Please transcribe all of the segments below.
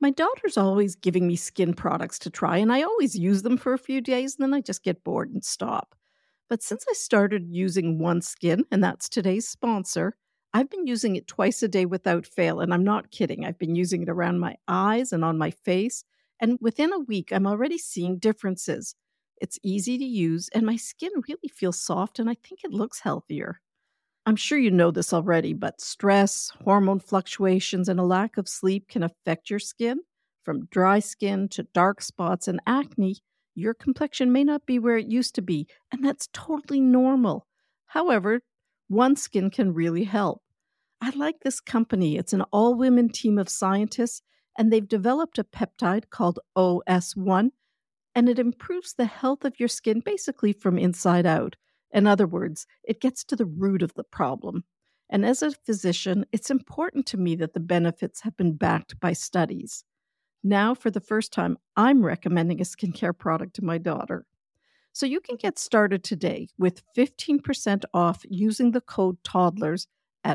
My daughter's always giving me skin products to try, and I always use them for a few days, and then I just get bored and stop. But since I started using OneSkin, and that's today's sponsor, I've been using it twice a day without fail, and I'm not kidding. I've been using it around my eyes and on my face, and within a week, I'm already seeing differences. It's easy to use, and my skin really feels soft, and I think it looks healthier. I'm sure you know this already, but stress, hormone fluctuations, and a lack of sleep can affect your skin. From dry skin to dark spots and acne, your complexion may not be where it used to be, and that's totally normal. However, OneSkin can really help. I like this company. It's an all women team of scientists, and they've developed a peptide called OS1, and it improves the health of your skin basically from inside out. In other words, it gets to the root of the problem. And as a physician, it's important to me that the benefits have been backed by studies. Now, for the first time, I'm recommending a skincare product to my daughter. So you can get started today with 15% off using the code TODDLERS at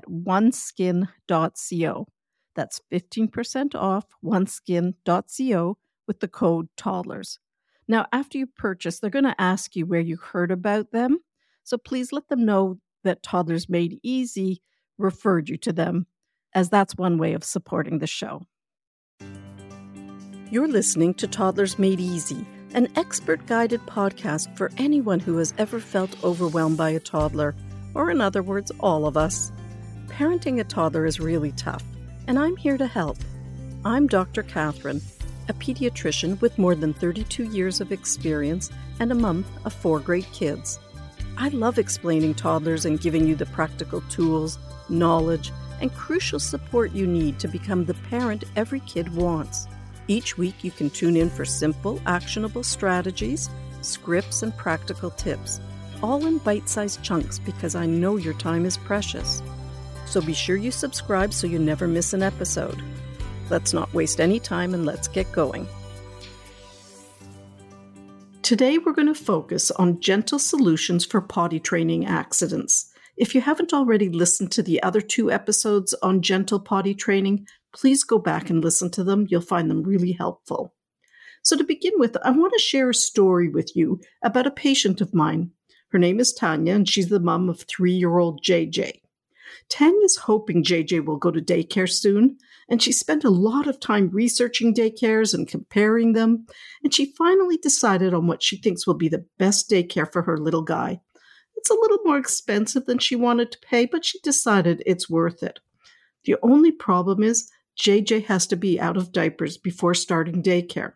oneskin.co. That's 15% off oneskin.co with the code TODDLERS. Now, after you purchase, they're going to ask you where you heard about them. So please let them know that Toddlers Made Easy referred you to them, as that's one way of supporting the show. You're listening to Toddlers Made Easy, an expert-guided podcast for anyone who has ever felt overwhelmed by a toddler, or in other words, all of us. Parenting a toddler is really tough, and I'm here to help. I'm Dr. Catherine, a pediatrician with more than 32 years of experience and a mom of 4 great kids. I love explaining toddlers and giving you the practical tools, knowledge, and crucial support you need to become the parent every kid wants. Each week you can tune in for simple, actionable strategies, scripts, and practical tips, all in bite-sized chunks because I know your time is precious. So be sure you subscribe so you never miss an episode. Let's not waste any time and let's get going. Today, we're going to focus on gentle solutions for potty training accidents. If you haven't already listened to the other 2 episodes on gentle potty training, please go back and listen to them. You'll find them really helpful. So to begin with, I want to share a story with you about a patient of mine. Her name is Tanya, and she's the mom of 3-year-old JJ. Tanya's hoping JJ will go to daycare soon, and she spent a lot of time researching daycares and comparing them, and she finally decided on what she thinks will be the best daycare for her little guy. It's a little more expensive than she wanted to pay, but she decided it's worth it. The only problem is JJ has to be out of diapers before starting daycare.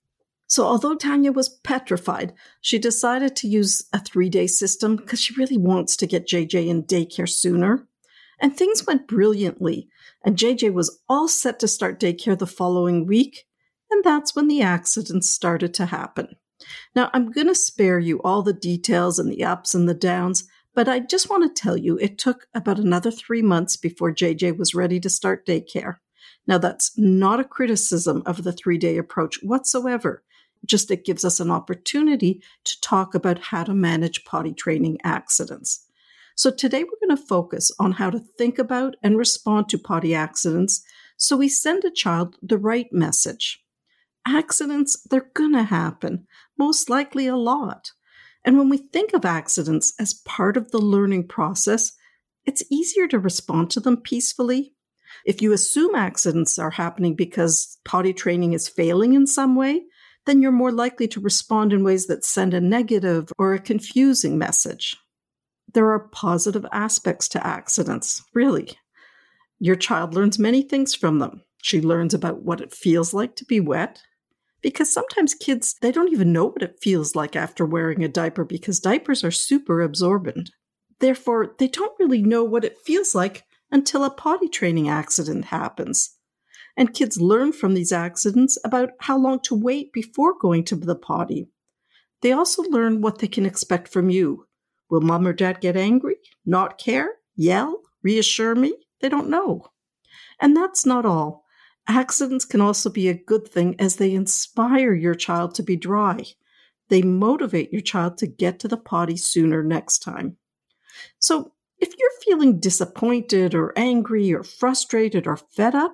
So although Tanya was petrified, she decided to use a 3-day system because she really wants to get JJ in daycare sooner. And things went brilliantly, and JJ was all set to start daycare the following week, and that's when the accidents started to happen. Now, I'm going to spare you all the details and the ups and the downs, but I just want to tell you it took about another 3 months before JJ was ready to start daycare. Now, that's not a criticism of the 3-day approach whatsoever, just it gives us an opportunity to talk about how to manage potty training accidents. So today we're going to focus on how to think about and respond to potty accidents so we send a child the right message. Accidents, they're going to happen, most likely a lot. And when we think of accidents as part of the learning process, it's easier to respond to them peacefully. If you assume accidents are happening because potty training is failing in some way, then you're more likely to respond in ways that send a negative or a confusing message. There are positive aspects to accidents, really. Your child learns many things from them. She learns about what it feels like to be wet, because sometimes kids, they don't even know what it feels like after wearing a diaper because diapers are super absorbent. Therefore, they don't really know what it feels like until a potty training accident happens. And kids learn from these accidents about how long to wait before going to the potty. They also learn what they can expect from you. Will mom or dad get angry, not care, yell, reassure me? They don't know. And that's not all. Accidents can also be a good thing as they inspire your child to be dry. They motivate your child to get to the potty sooner next time. So if you're feeling disappointed or angry or frustrated or fed up,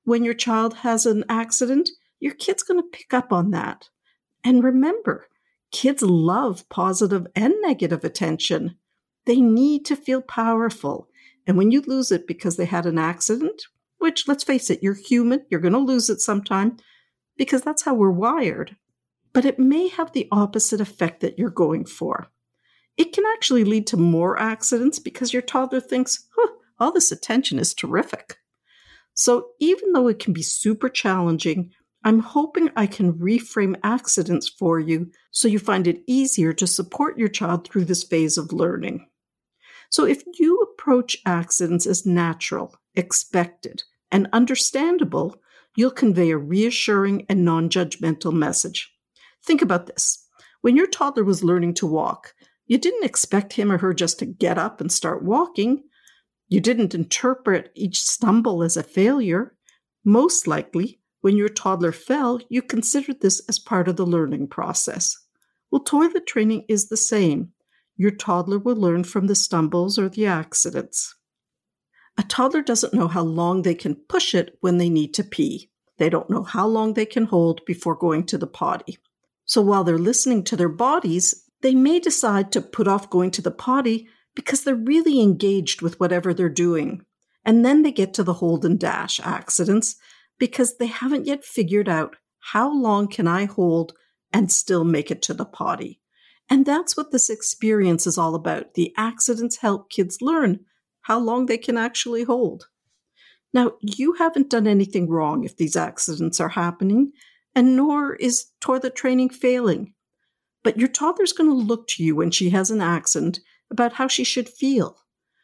when your child has an accident, your kid's going to pick up on that. And remember, kids love positive and negative attention. They need to feel powerful. And when you lose it because they had an accident, which, let's face it, you're human, you're going to lose it sometime because that's how we're wired. But it may have the opposite effect that you're going for. It can actually lead to more accidents because your toddler thinks, all this attention is terrific. So even though it can be super challenging, I'm hoping I can reframe accidents for you so you find it easier to support your child through this phase of learning. So if you approach accidents as natural, expected, and understandable, you'll convey a reassuring and non-judgmental message. Think about this. When your toddler was learning to walk, you didn't expect him or her just to get up and start walking. You didn't interpret each stumble as a failure. Most likely, when your toddler fell, you considered this as part of the learning process. Well, toilet training is the same. Your toddler will learn from the stumbles or the accidents. A toddler doesn't know how long they can push it when they need to pee. They don't know how long they can hold before going to the potty. So while they're listening to their bodies, they may decide to put off going to the potty because they're really engaged with whatever they're doing. And then they get to the hold and dash accidents because they haven't yet figured out how long can I hold and still make it to the potty. And that's what this experience is all about. The accidents help kids learn how long they can actually hold. Now, you haven't done anything wrong if these accidents are happening, and nor is toilet training failing. But your toddler's going to look to you when she has an accident about how she should feel.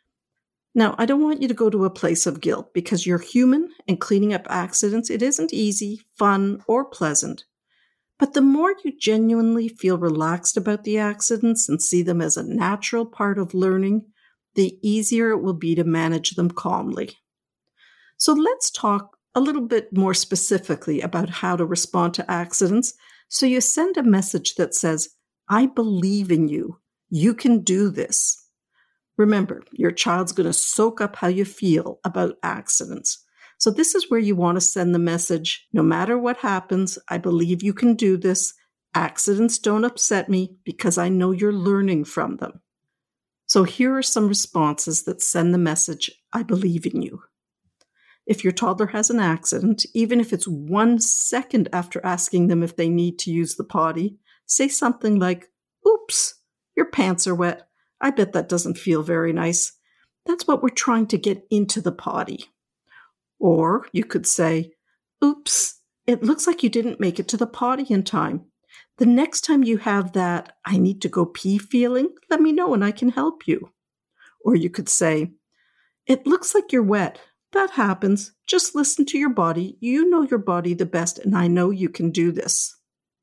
Now, I don't want you to go to a place of guilt because you're human and cleaning up accidents, it isn't easy, fun, or pleasant. But the more you genuinely feel relaxed about the accidents and see them as a natural part of learning, the easier it will be to manage them calmly. So let's talk a little bit more specifically about how to respond to accidents. So you send a message that says, I believe in you. You can do this. Remember, your child's going to soak up how you feel about accidents. So this is where you want to send the message, no matter what happens, I believe you can do this. Accidents don't upset me because I know you're learning from them. So here are some responses that send the message, I believe in you. If your toddler has an accident, even if it's 1 second after asking them if they need to use the potty, say something like, oops, your pants are wet. I bet that doesn't feel very nice. That's what we're trying to get into the potty. Or you could say, oops, it looks like you didn't make it to the potty in time. The next time you have that I need to go pee feeling, let me know and I can help you. Or you could say, it looks like you're wet. That happens. Just listen to your body. You know your body the best, and I know you can do this.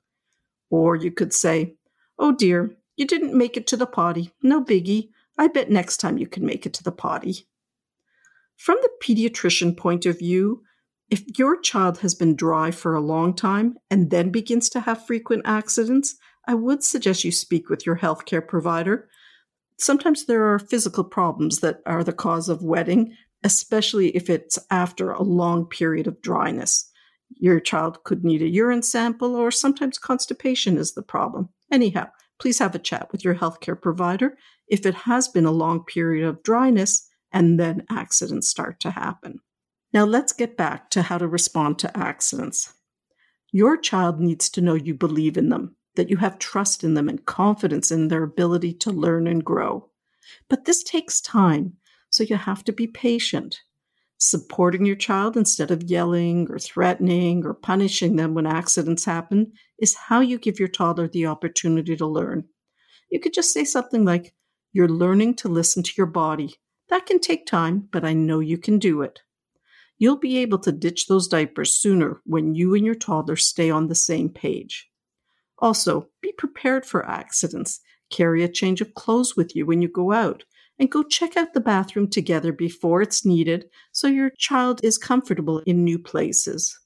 Or you could say, oh dear, you didn't make it to the potty. No biggie. I bet next time you can make it to the potty. From the pediatrician point of view, if your child has been dry for a long time and then begins to have frequent accidents, I would suggest you speak with your healthcare provider. Sometimes there are physical problems that are the cause of wetting, especially if it's after a long period of dryness. Your child could need a urine sample, or sometimes constipation is the problem. Anyhow, please have a chat with your healthcare provider if it has been a long period of dryness and then accidents start to happen. Now let's get back to how to respond to accidents. Your child needs to know you believe in them, that you have trust in them and confidence in their ability to learn and grow. But this takes time, so you have to be patient. Supporting your child instead of yelling or threatening or punishing them when accidents happen is how you give your toddler the opportunity to learn. You could just say something like, you're learning to listen to your body. That can take time, but I know you can do it. You'll be able to ditch those diapers sooner when you and your toddler stay on the same page. Also, be prepared for accidents. Carry a change of clothes with you when you go out, and go check out the bathroom together before it's needed so your child is comfortable in new places.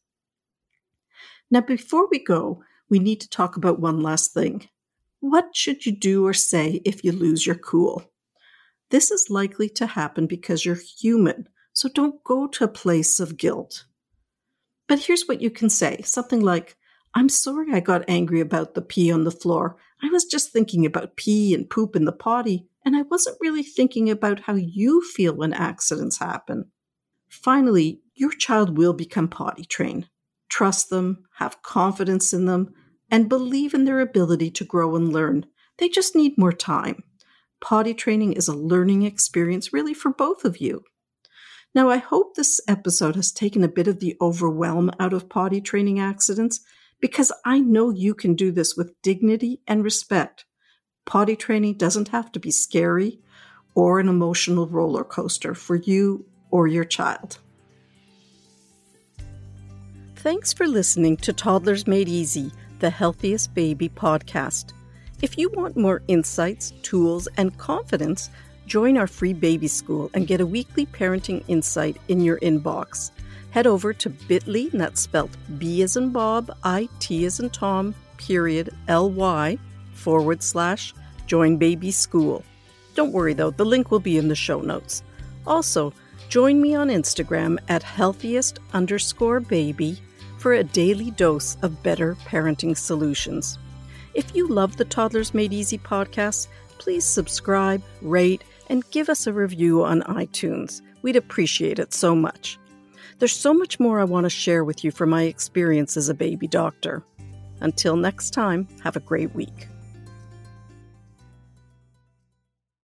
Now, before we go, we need to talk about one last thing. What should you do or say if you lose your cool? This is likely to happen because you're human, so don't go to a place of guilt. But here's what you can say. Something like, I'm sorry I got angry about the pee on the floor. I was just thinking about pee and poop in the potty, and I wasn't really thinking about how you feel when accidents happen. Finally, your child will become potty trained. Trust them, have confidence in them, and believe in their ability to grow and learn. They just need more time. Potty training is a learning experience really for both of you. Now, I hope this episode has taken a bit of the overwhelm out of potty training accidents, because I know you can do this with dignity and respect. Potty training doesn't have to be scary or an emotional roller coaster for you or your child. Thanks for listening to Toddlers Made Easy, the Healthiest Baby podcast. If you want more insights, tools, and confidence, join our free baby school and get a weekly parenting insight in your inbox. Head over to bit.ly, and that's spelled B as in Bob, I-T as in Tom, /L-Y/join baby school. Don't worry though, the link will be in the show notes. Also, join me on Instagram at healthiest_baby for a daily dose of better parenting solutions. If you love the Toddlers Made Easy podcast, please subscribe, rate, and give us a review on iTunes. We'd appreciate it so much. There's so much more I want to share with you from my experience as a baby doctor. Until next time, have a great week.